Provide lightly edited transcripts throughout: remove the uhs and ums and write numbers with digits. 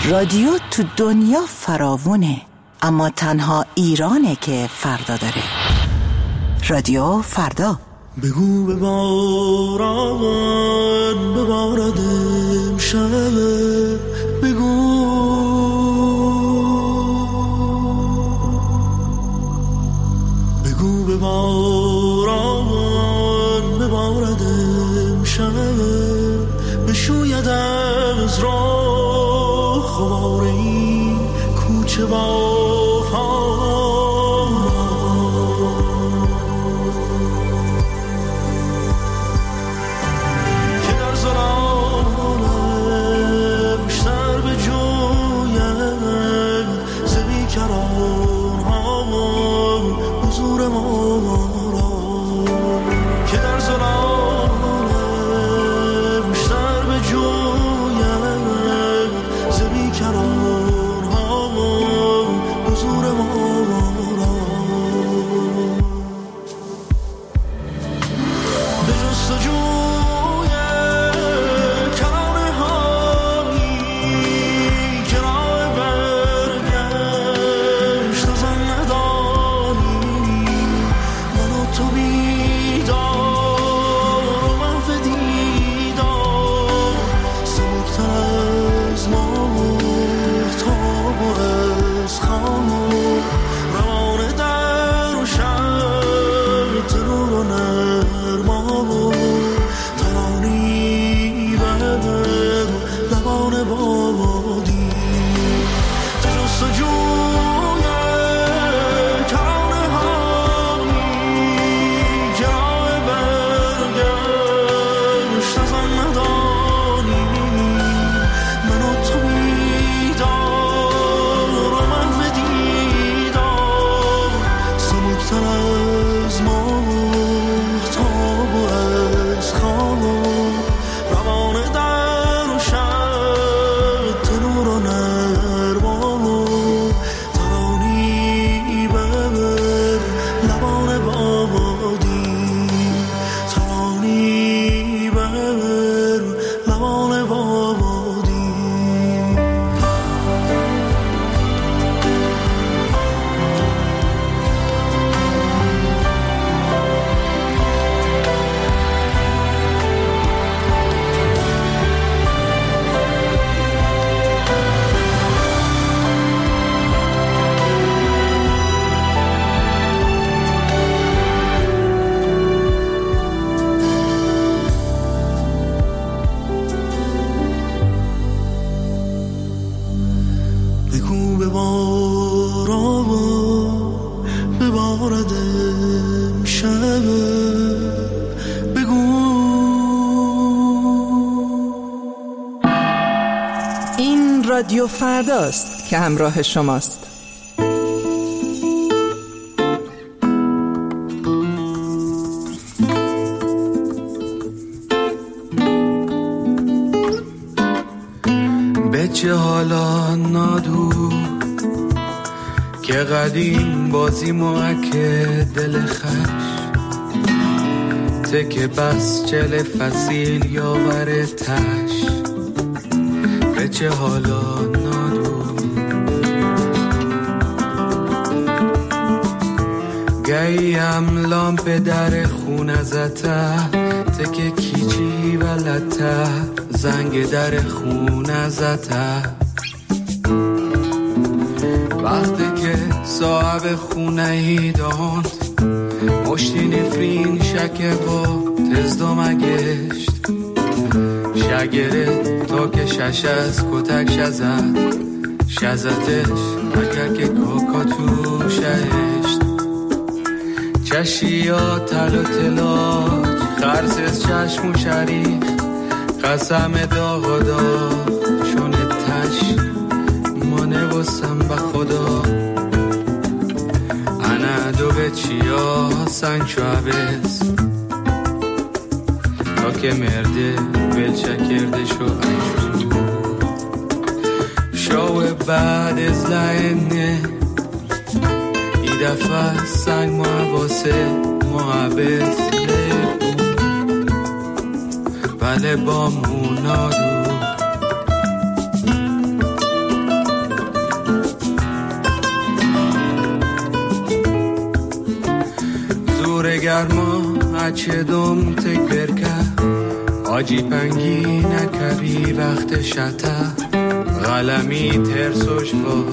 رادیو تو دنیا فراوونه، اما تنها ایرانه که فردا داره. رادیو فردا. بگو ببارد ببارد امشب، بگو بگو ببارد ببارد امشب، بشوید از راه خمار این کوچه با رادیو فرداست که همراه شماست. به چه حالا نادو که قدیم بازی موکه دل خش، تک بس چل فصیل یاور تش. به چه حالا نادو گیم لامپ در خونه زته، تک کیچی ولته زنگ در خونه زته. وقتی که صاحب خونه ای داند مشتی نفرین شکه با تزدام گشت، شگره تا که شش از کتک شزتش اگر که کاکا تو شهشت. چشیا تل و تلاج خرس از چشم و شریف، قسم داغ داغ چون تش مانه بستم به خدا. انا دو به چیا سنگ شو عبز تا که مرده بلچه کرده شو عیشو. شو بعد از لعنه ای دفعه سنگ واسه محبت بله با مونادو. گرما اچدم تک برکه آجی پنگی نکبی وقت شتا غلمی ترسوش با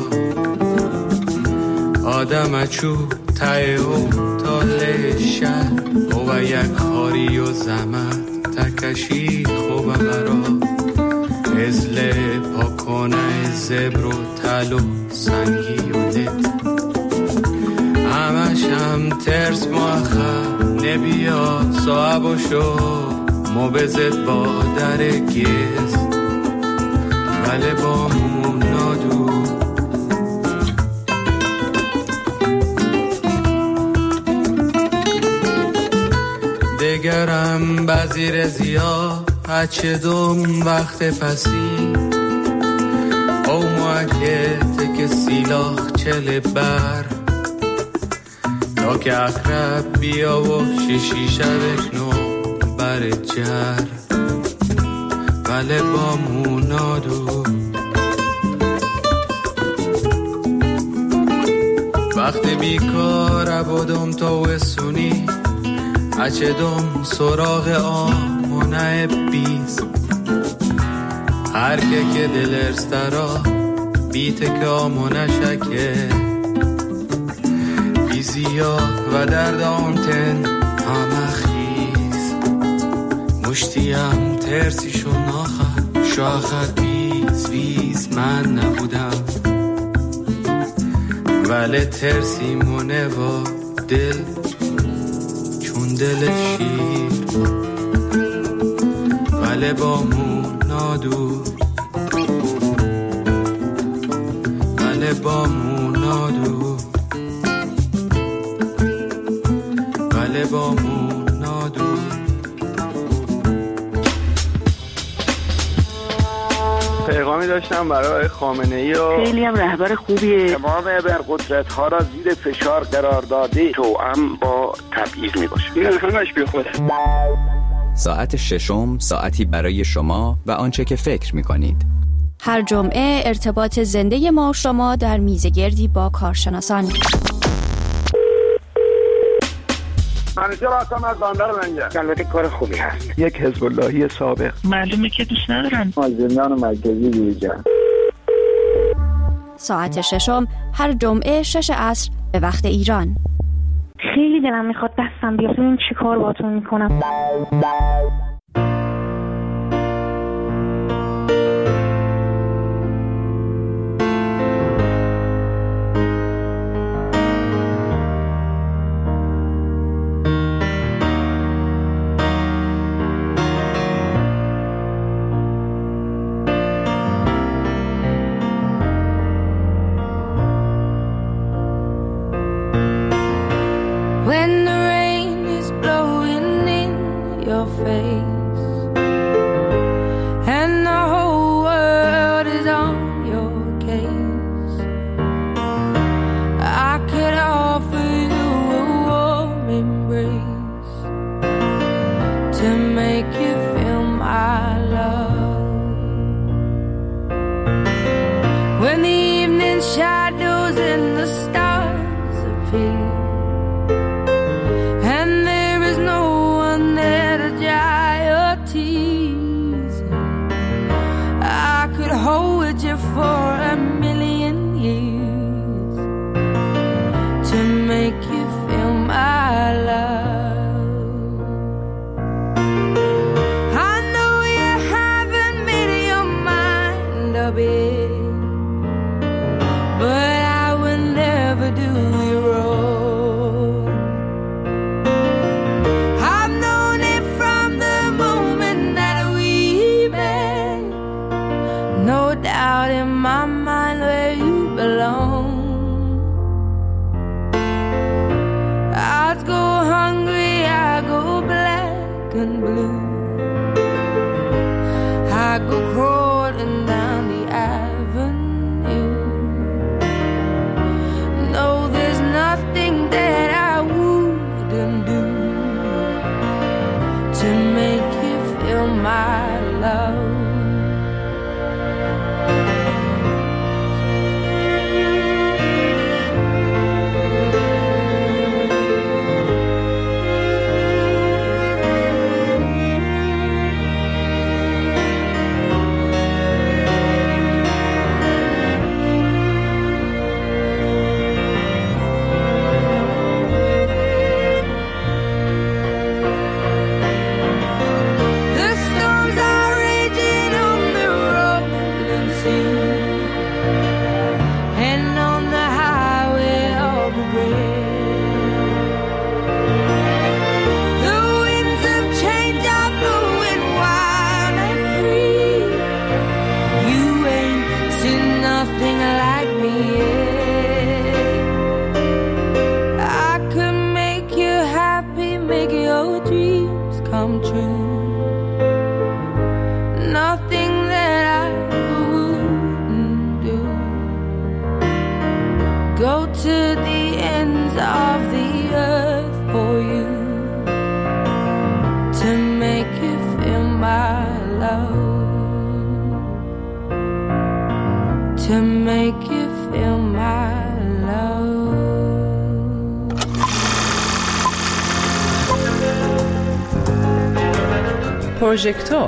آدم اچو تای او تاله شهر او یک خاری و زمن تکشی خوبه برا ازله پاکانه زبر و تل و سنگی و لد همش هم ترس مخه نبیا صاحب و شو مبزد با در گیز ولی با مون نادو دگرم بزیر زیا هچه دوم وقت پسی او موکت که سیلاخ چل بر تا که اقرب بیا و شیشی شبکنو بر جر ولی با مونادو وقت بیکار بودم تا وسونی اچه دوم سراغ آمونه بیز هر که دل ارسترا بیت که آمونه شکه بیزیا و درد آمتن همه خیز مشتیم ترسی شو ناخه شاخه بیز من نبودم ولی ترسی مونه و دل چون دل شیر ولی با مون نادو ولی با مون نادو ولی با مون نادو پیغامی داشتم برای خامنه‌ای و خیلی هم رهبر خوبیه. تمام ابرقدرت ها را زیر فشار قرار داده توأم با تبعیض می باشه. این همش بی خوده. ساعت ششم ساعتی برای شما و آنچه که فکر می کنید. هر جمعه ارتباط زنده ما و شما در میزگردی با کارشناسان. منیجر هستم از بندر منجر. البته کار خوبی هست. یک حزب اللهی سابق. معلومه که دوست ندارن. زندان مرکزی بیرجان. ساعت ششم هر جمعه 6 عصر به وقت ایران. خیلی دلم میخواد دستم بیاد ببین چی کار باهاتون میکنم. When the rain is blowing in your face and the whole world is on your case, I could offer you a warm embrace to make you feel my love. When the evening shadows and the stars appear for a million years to make you feel my love. I know you haven't made your mind up yet, but I will never do you wrong. I've known it from the moment that we met, no doubt in my mind where you belong. I'd go hungry, I go black and blue, I go crawling down the avenue. No, there's nothing that I wouldn't do to make you feel my love. I could make you happy, make your dreams come true. Nothing that I wouldn't do. Go to the ends of the earth for you, to make you feel my love, to make you feel my love. پروژکتور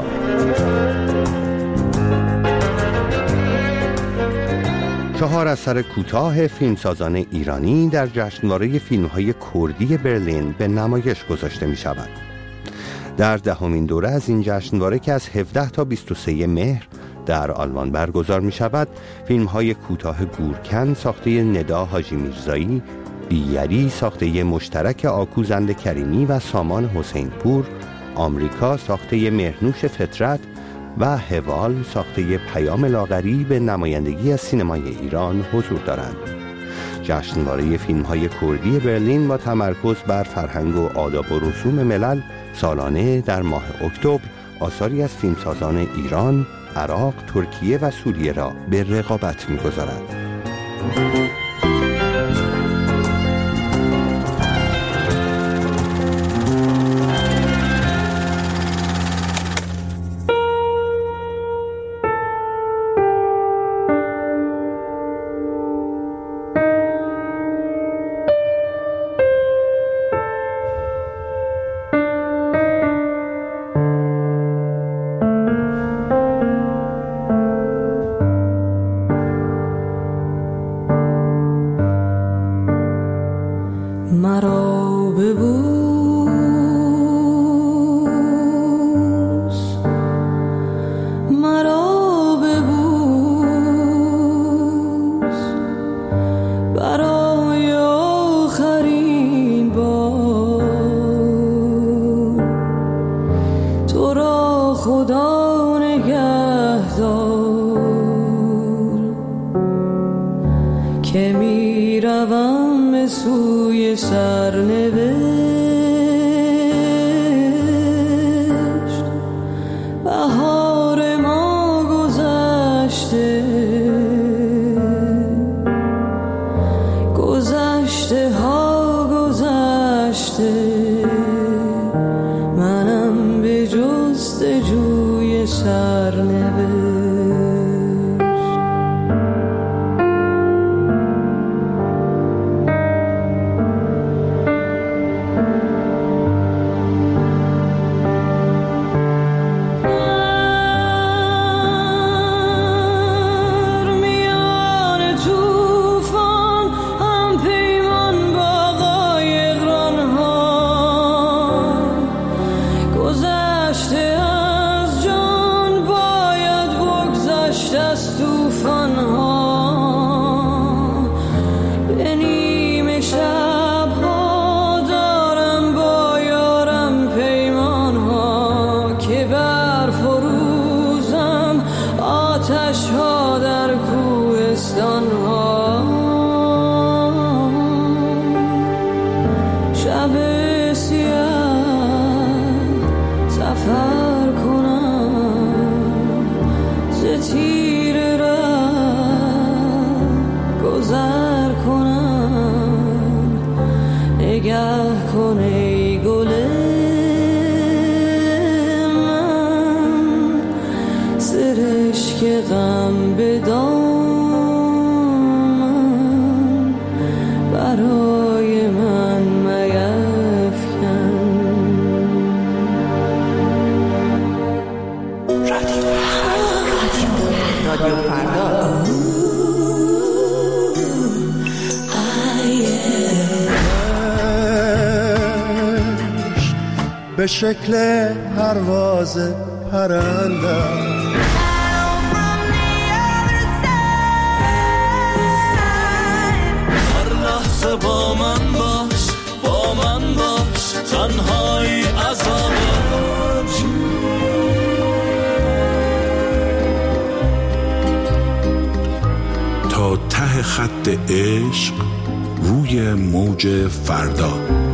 چهار اثر کوتاه فیلمسازان ایرانی در جشنواره فیلم‌های کردی برلین به نمایش گذاشته می‌شود. در 10مین دوره از این جشنواره که از 17 تا 23 مهر در آلمان برگزار می‌شود، فیلم‌های کوتاه گورکن ساخته ندا حاجی میرزایی، بی‌یری ساخته مشترک آکوزند کریمی و سامان حسین پور، آمریکا ساخته مهرنوش فطرت و هوال ساخته پیام لاغری به نمایندگی از سینمای ایران حضور دارند. جشنواره فیلم‌های کردی برلین با تمرکز بر فرهنگ و آداب و رسوم ملل سالانه در ماه اکتبر آثاری از فیلمسازان ایران، عراق، ترکیه و سوریه را به رقابت می‌گذارد. مرا ببوس، مرا ببوس، برای آخرین بار. تو را خدا نگهدار که می روم به سوی سرنوشت. بهار ما گذشته، گذشته ها گذشته، منم به جستجوی سرنوشت. به شکل پرواز پرنده هر لحظه با من باش، با من باش، تنهایی عذابه. تا ته ته خط عشق روی موج فردا.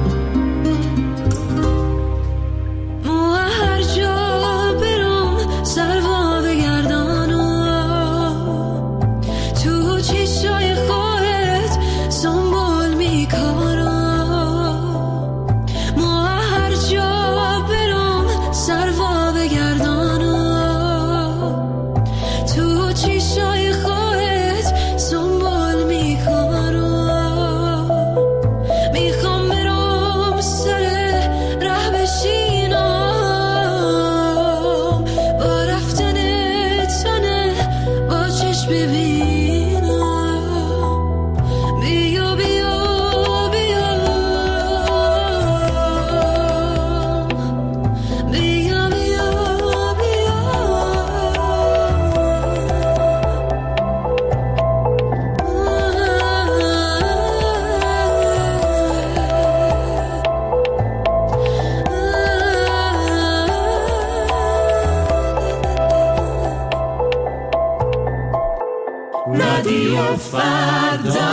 رادیو فردا.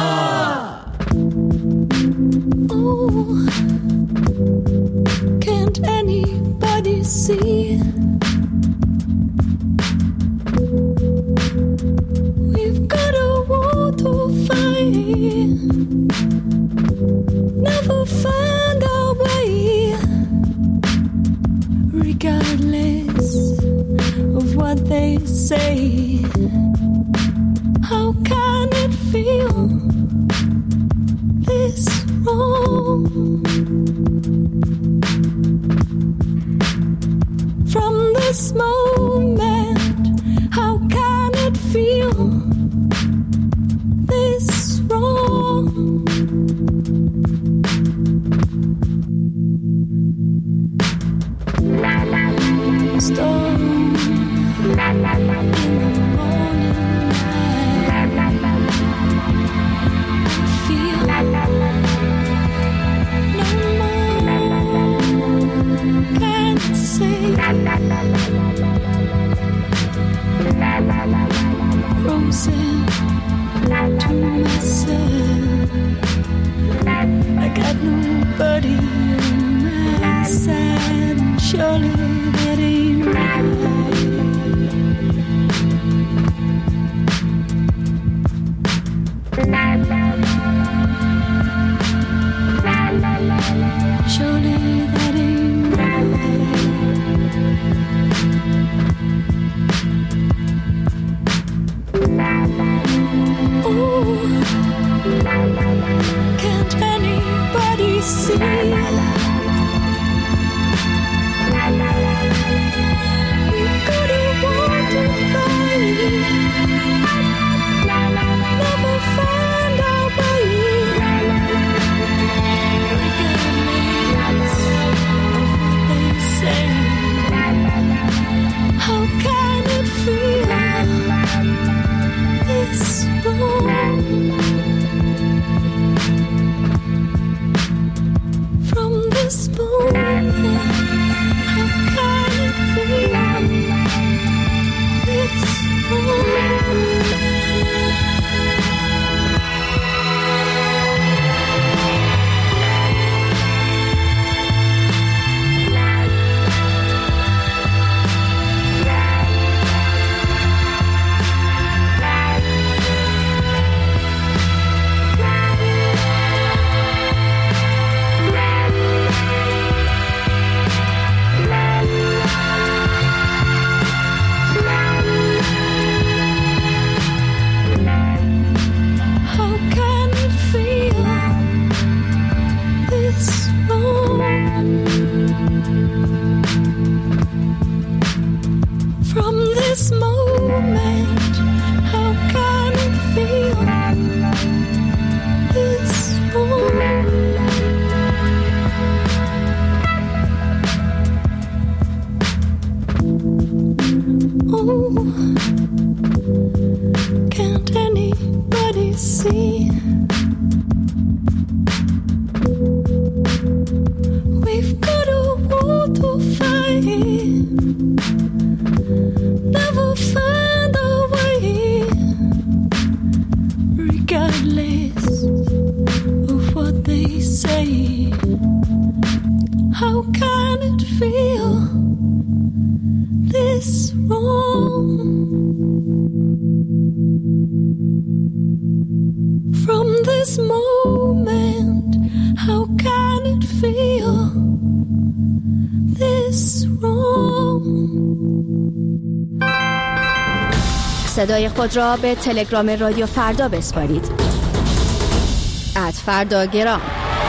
Can't anybody see? We've got a war to fight. Never find our way, regardless of what they say. How can it feel this wrong? From this moment, how can it feel this wrong? Storm in the morning. Frozen to myself, I got nobody on my side. Surely that ain't right. Surely that ain't right. Ooh, can't anybody see? We've got a war to fight. Never find our way. Regardless of what they say. How can it feel this wrong? From this moment, how can it feel this wrong? Can't anybody see? We've got a war to fight. Never find our way. regardless of what they say. How can it feel this wrong? From this moment, how can it feel this wrong? صدای خود را به تلگرام رادیو فردا بسپارید. @فرداگرام.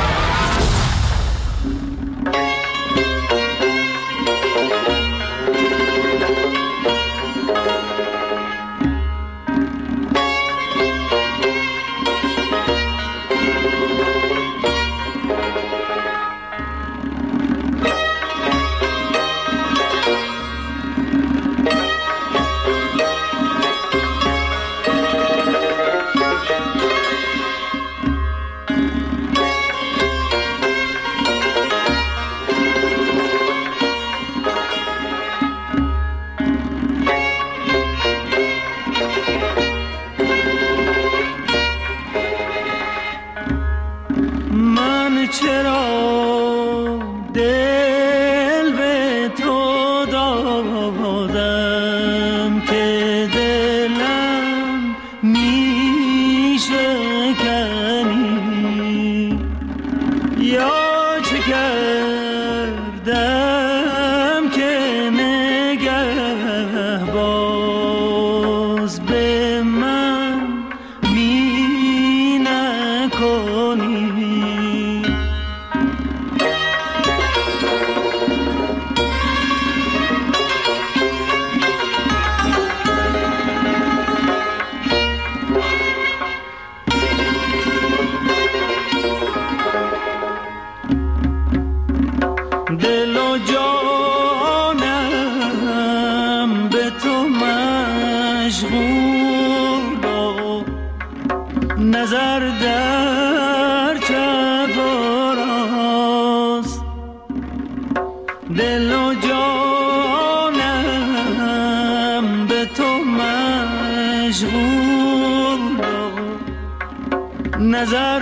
نظر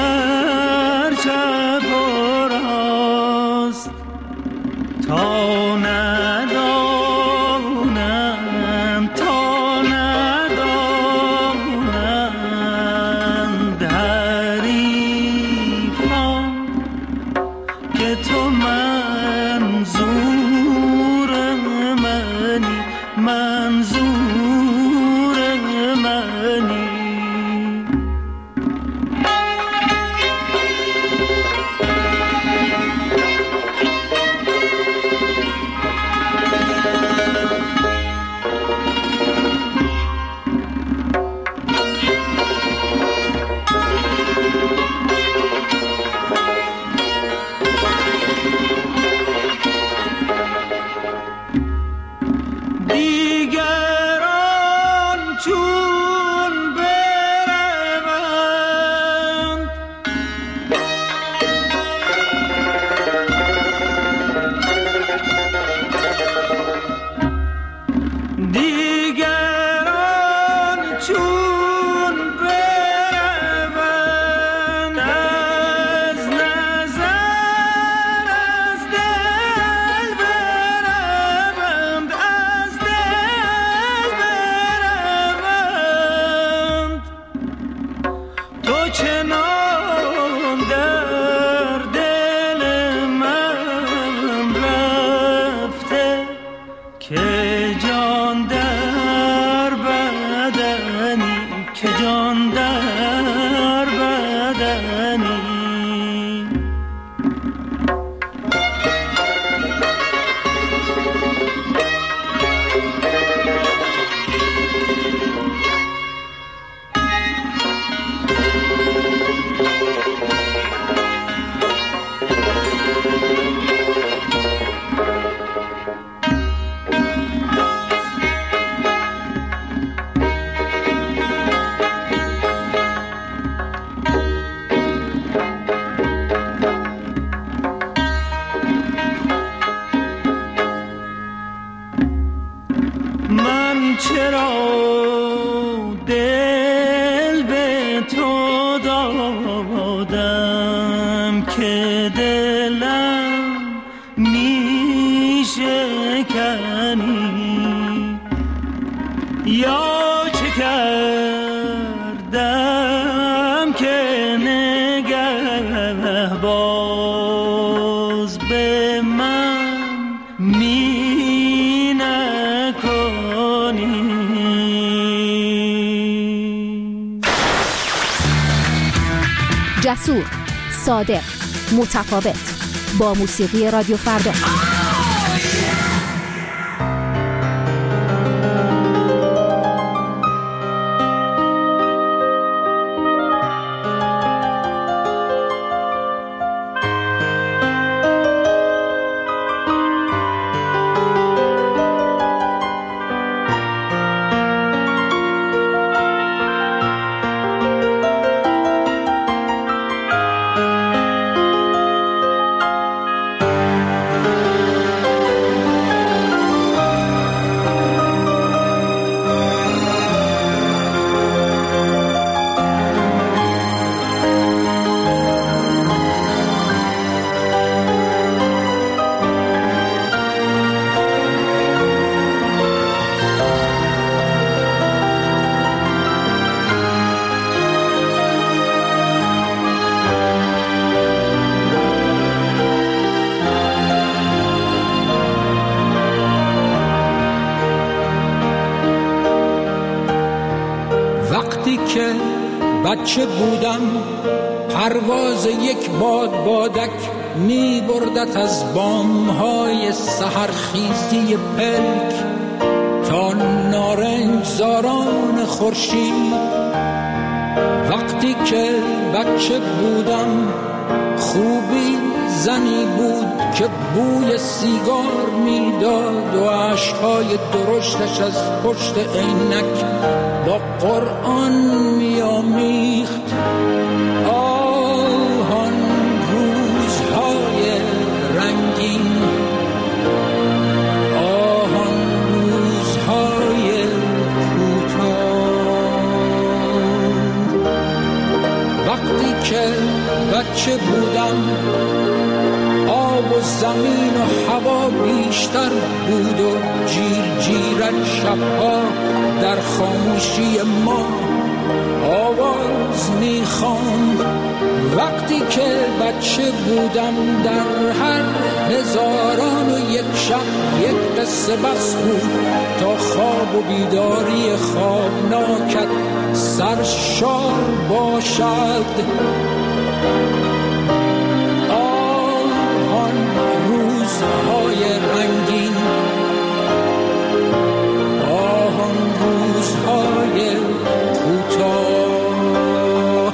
در چپ و راست تا ندانند حریفان که تو منظور منی تو دادم که دلم میشکنی، یا چه کردم که نگه باز به من می نکنی. جسور، صادق، متفاوت، با موسیقی رادیو فردا. بچه بودم پرواز یک بادک می بردت از بامهای سحرخیزی پلک تا نارنج زاران خورشید. وقتی که بچه بودم خوبی زنی بود که بوی سیگار میداد و اشک‌های درشتش از پشت عینک با قرآن میامیخت. آن روزهای رنگین، آن روزهای کوتاه. وقتی که بچه بودم آب و زمین و هوا بیشتر بود و جیرجیرک شبها در خاموشی ما آواز میخواند. وقتی که بچه بودم در هر هزاران و یک شب یک قصه بس بود تا خواب و بیداری خوابناکت سرشار باشد. روزهای رنگین، آن روزهای کوتاه،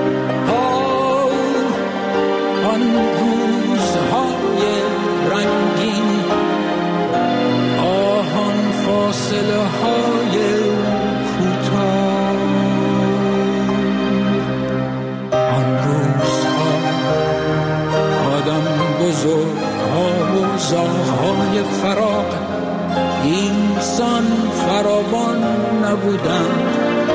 آن روزهای رنگین، آن فاصله های کوتاه، آن روزها آدم بزرگ و زاغ‌های فراق اینسان فراوان نبودند.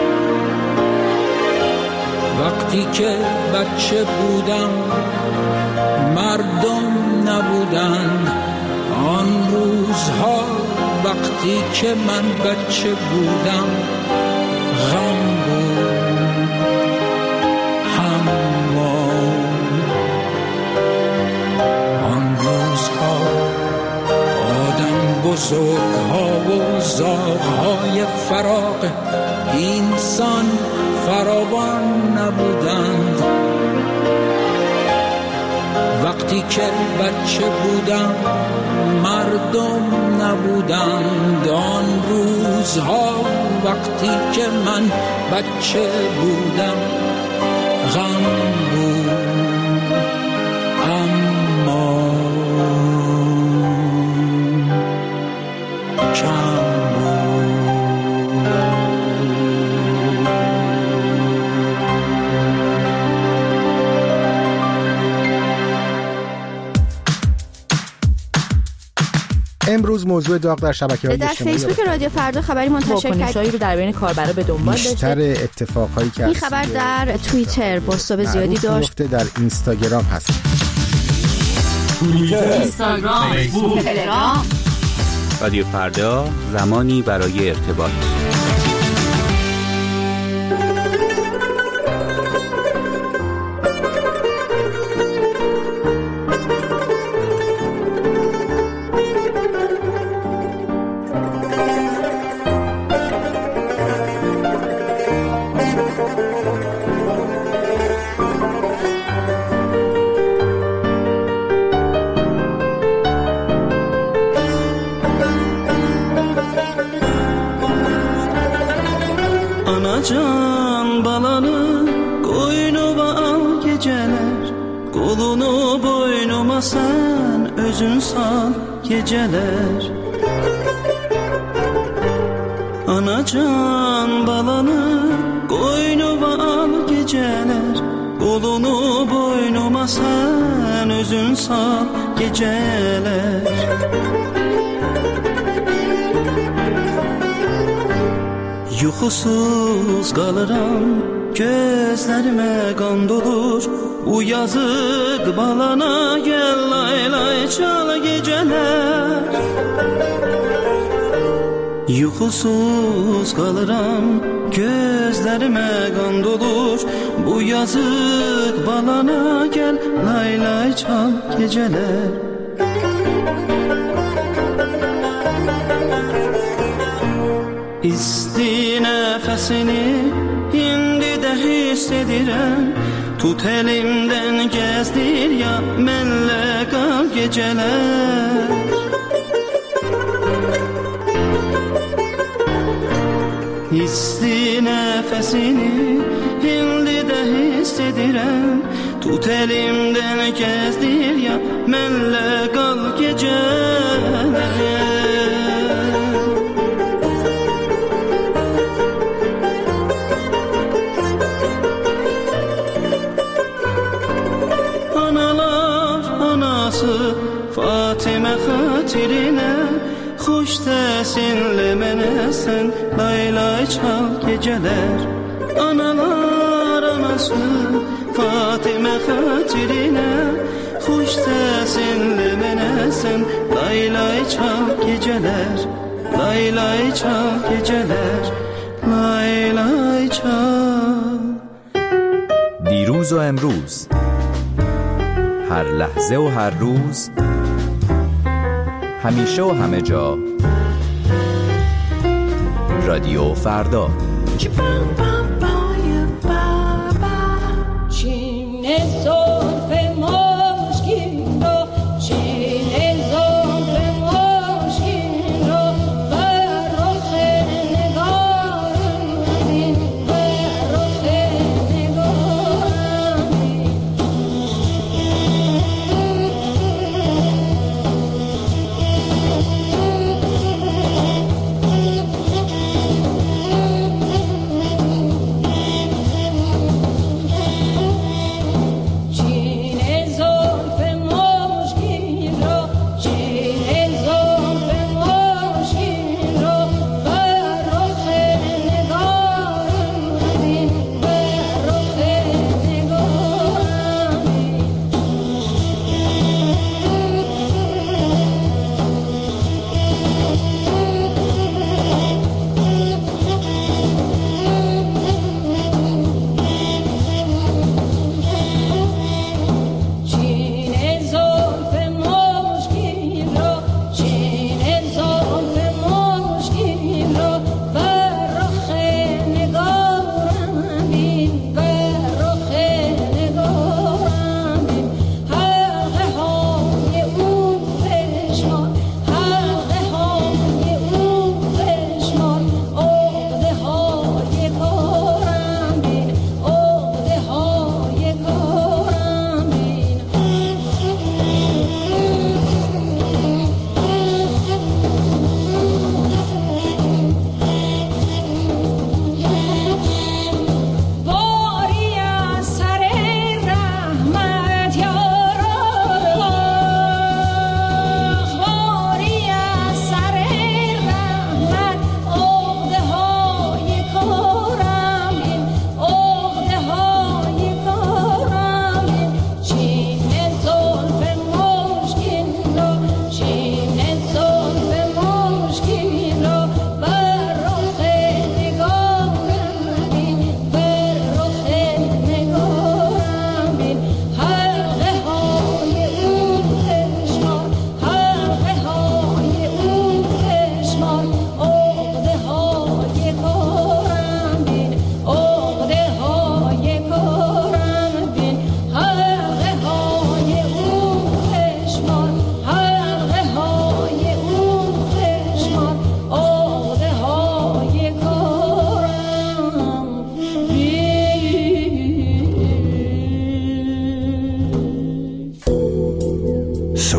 وقتی که بچه بودم مردم نبودند. آن روزها وقتی که من بچه بودم غم بود، بزرگ‌ها و زاغ‌های فراق اینسان فراوان نبودند. وقتی که بچه بودم مردم نبودند. آن روزها وقتی که من بچه بودم غم بود، اما امروز امروز موضوع داغ در شبکه‌های اجتماعی در فیسبوک رادیو فردا خبری منتشر کرد رو در بین کاربرا به دنبال داشته. بیشتر اتفاقایی که این خبر در توییتر بازتاب زیادی داشت. در اینستاگرام هست. اینستاگرام، فیسبوک، تلگرام. رادیو فردا، زمانی برای ارتباط. Anacan balanı koynuma al geceler, kolunu boynuma sen özün sal geceler. Anacan balanı koynuma al geceler, kolunu boynuma sen özün sal geceler. Yuxusuz qalıram, gözlərimə qan dolur. Bu yazıq balana gəl lay lay çal gecələr. Yuxusuz qalıram, gözlərimə qan dolur. Bu yazıq balana gəl lay lay çal gecələr. İsti nəfəsini indi də hiss edirəm. Tut elimdən gəzdir ya mənlə qal gecələr. İsti nəfəsini indi də hiss edirəm. Tut elimdən gəzdir ya mənlə qal gecələr. Fatimə xatirinə xoş səsinlə mənə sən lay lay çal gecələr. Analar anası Fatimə xatirinə xoş səsinlə mənə sən lay lay çal gecələr. Lay lay çal gecələr. Lay lay çal. دیروز و امروز، هر لحظه و هر روز، همیشه و همه جا، رادیو فردا.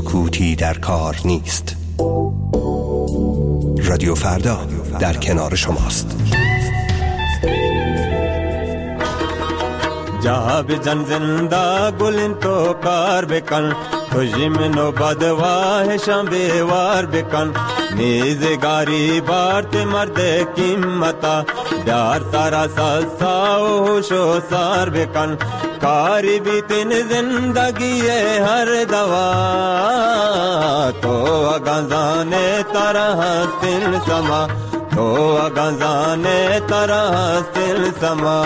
سکوتی در کار نیست. رادیو فردا در کنار شماست. جہاں بھی جن زندہ گلن تو کار بکن خوشی میں نو بدواہ شام بیوار بکن نیزگاری بارت مرد قیمتا بیار سارا ساساو ہوشو سار بکن کاری بھی تین زندگی ہر دوا تو اگانزانے طرح سل سما تو اگانزانے طرح سل سما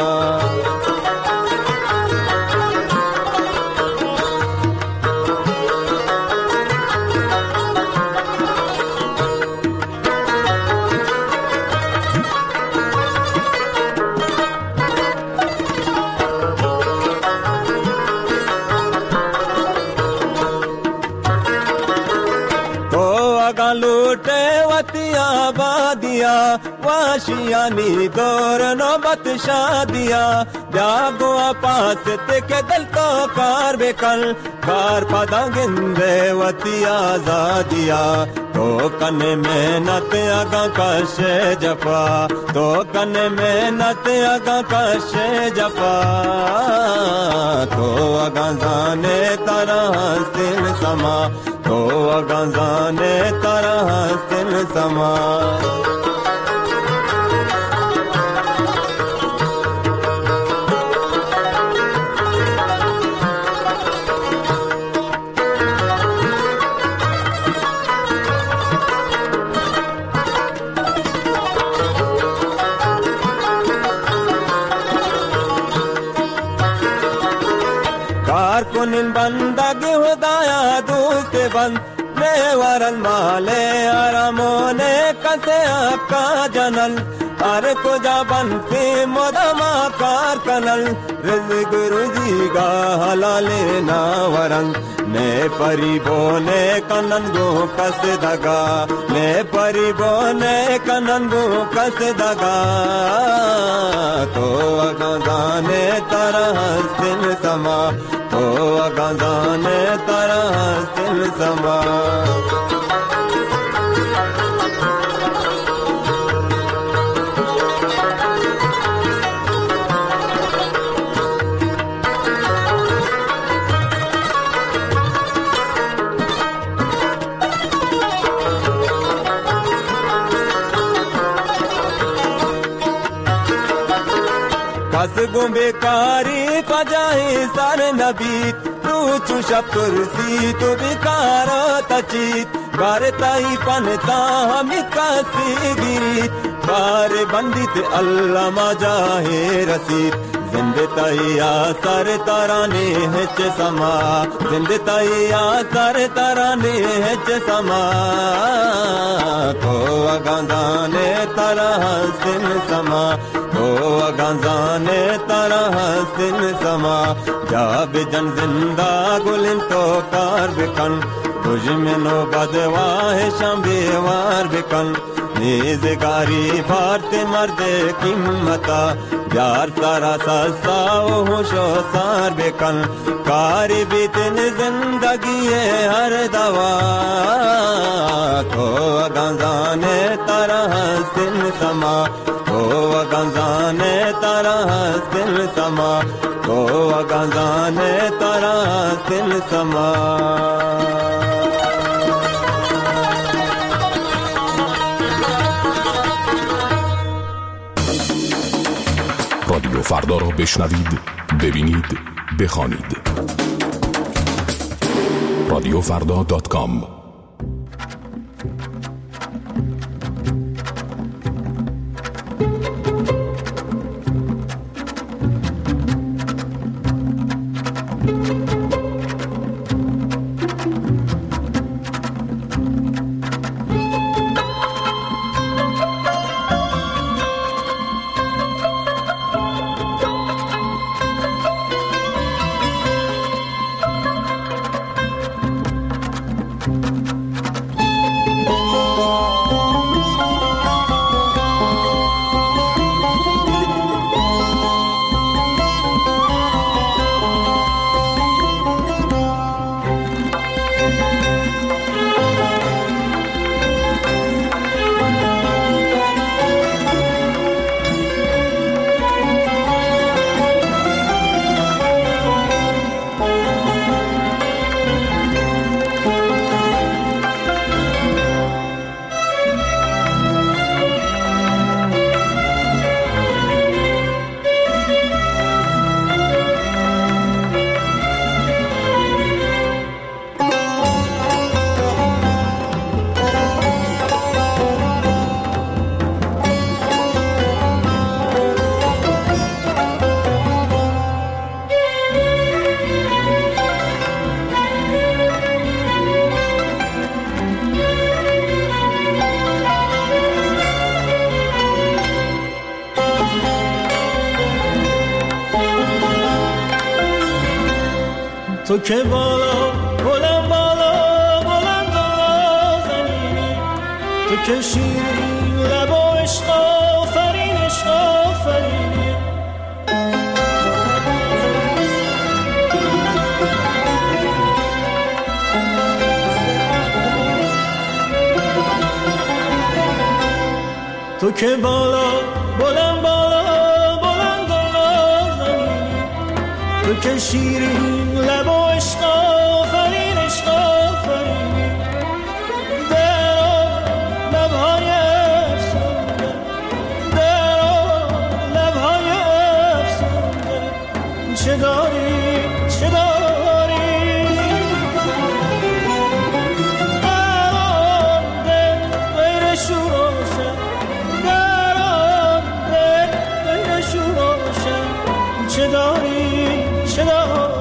लूटे वतिया बादिया वाशियानी दौर नौबत शादिया जागो पास के दिल तो कार बेकल कार पदा गिंदे वतिया जादिया तो कन मेहनत आगा कशे जफा तो कन मेहनत आगा कशे जफा तो आगा जाने तरह सिल समा तो अगंजाने तरह सिल समा कारकुनिन बंदगी खुदाया दोस्त बंद वरल माले आरामोने कसे आपका जनल हर कुजा बनती मोदमा कार कनल रिज़्क़ रुज़ीगा हलाले ना वरंग ने परी बोने कनन गो कस दगा ने परी बोने कनन गो कस दगा तो अगंजाने तरह सिल समा तो अगंजाने तरह सिल समा कस गुंबेकारी पजाही सर नबीत तू चुशब तुरसी तू बिकारो तचीत बारताई पनता हमी कासी गिरीत बार बंदित अल्लाह मजाहे रसीद जिंदताई आसर तराने हेच समा जिंदताई आसर तराने हेच समा तो अगंजाने तरह सिल समा तो अगंजाने तरह सिल समा जाब जन जिंदा गुलिन तो कार बिकन तुझ में नो बदवाह शंबेवार बिकन नेज़गारी भारत मर्दे कीमता यार सारा ससाओ होशो सार बेकन कारी बीतन जिंदगी हर दवा तो अगंजाने तरह सिल समा तो अगंजाने तरह सिल समा तो अगंजाने तरह सिल समा رادیو فردا را بشنوید، ببینید، بخوانید. رادیوفردا.com تو که بالا بلند بلند نازنینی، تو که شیرین لب و عشق آفرین عشق آفرینی. تو که بالا بلند بلند نازنینی، تو که شیرین لب و عشق آفرین عشق آفرینی. در لبهای افسونده، در لبهای افسونده، چه داری چه داری؟ در آن دل غیر شور و شر، در آن دل غیر شور و شر، چه داری چه داری؟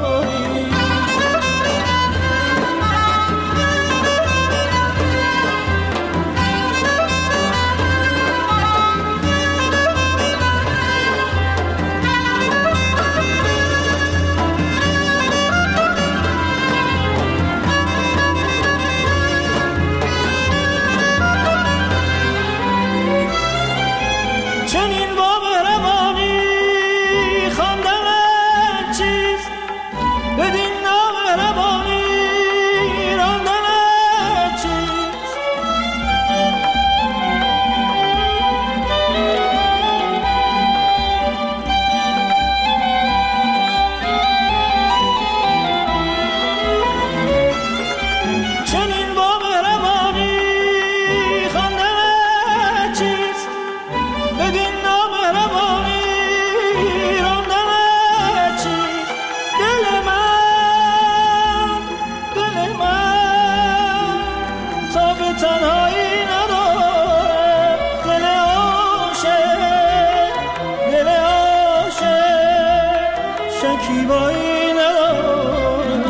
چنین با مهربانی خواندن چیست، بدین نامهربانی راندن چیست. چنین با مهربانی خواندن چیست، بدین نامهربانی راندن چیست. دل من تا به تنهایی نداره، دل عاشق شکیبایی نداره.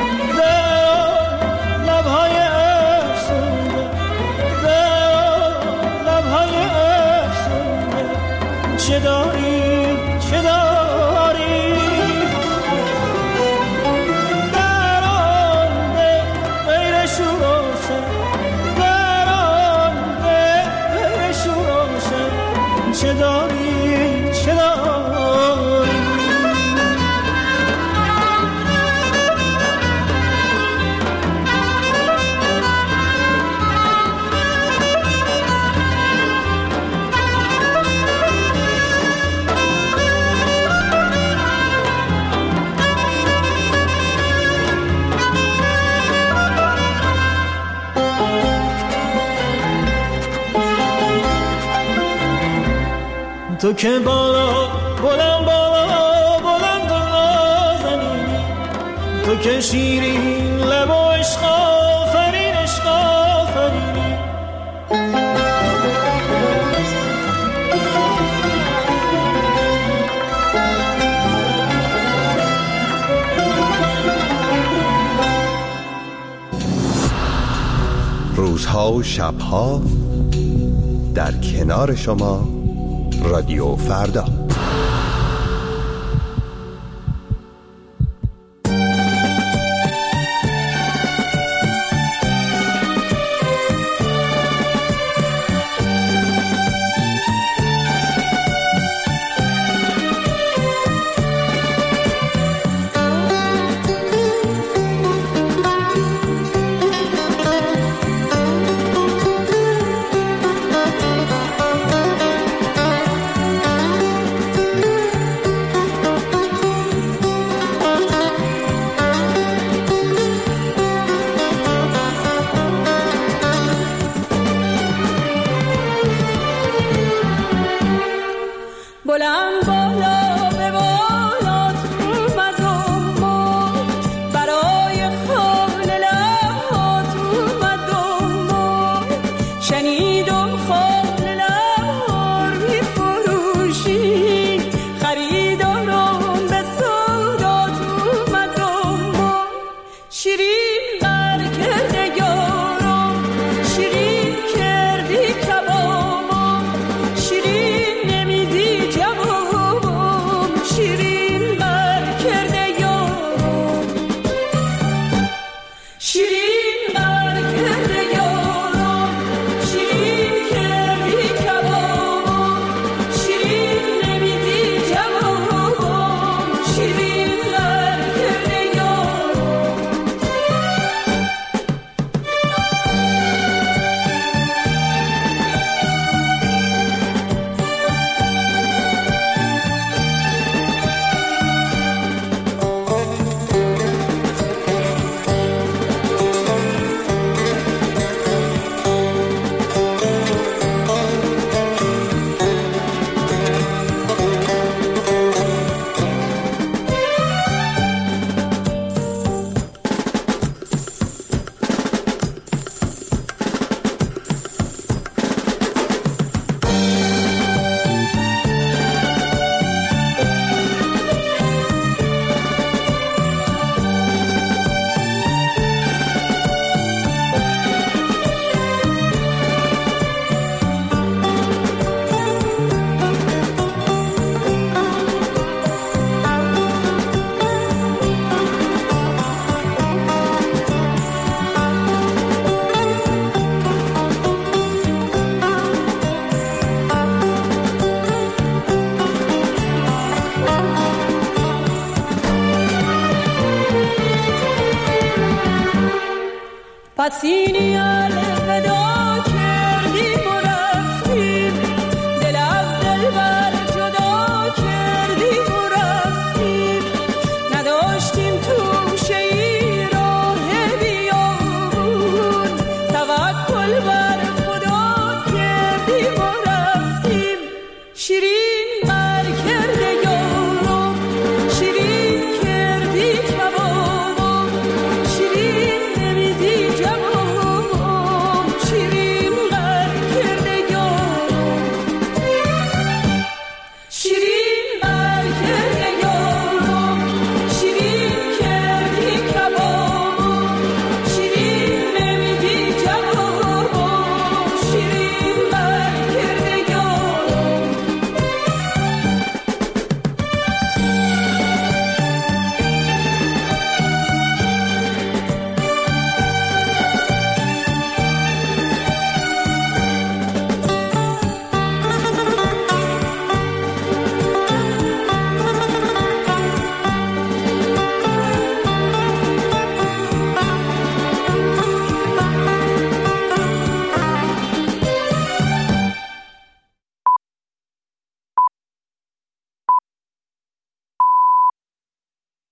در لبهای افسونده، در لبهای افسونده، چه داری چه داری؟ در آن دل غیر شور و شر، در آن دل غیر شور و شر، چه داری چه داری؟ تو که بالا بلند نازنینی، تو که شیرین لب و عشق آفرین عشق آفرینی. روزها و شبها در کنار شما رادیو فردا. Pasini ale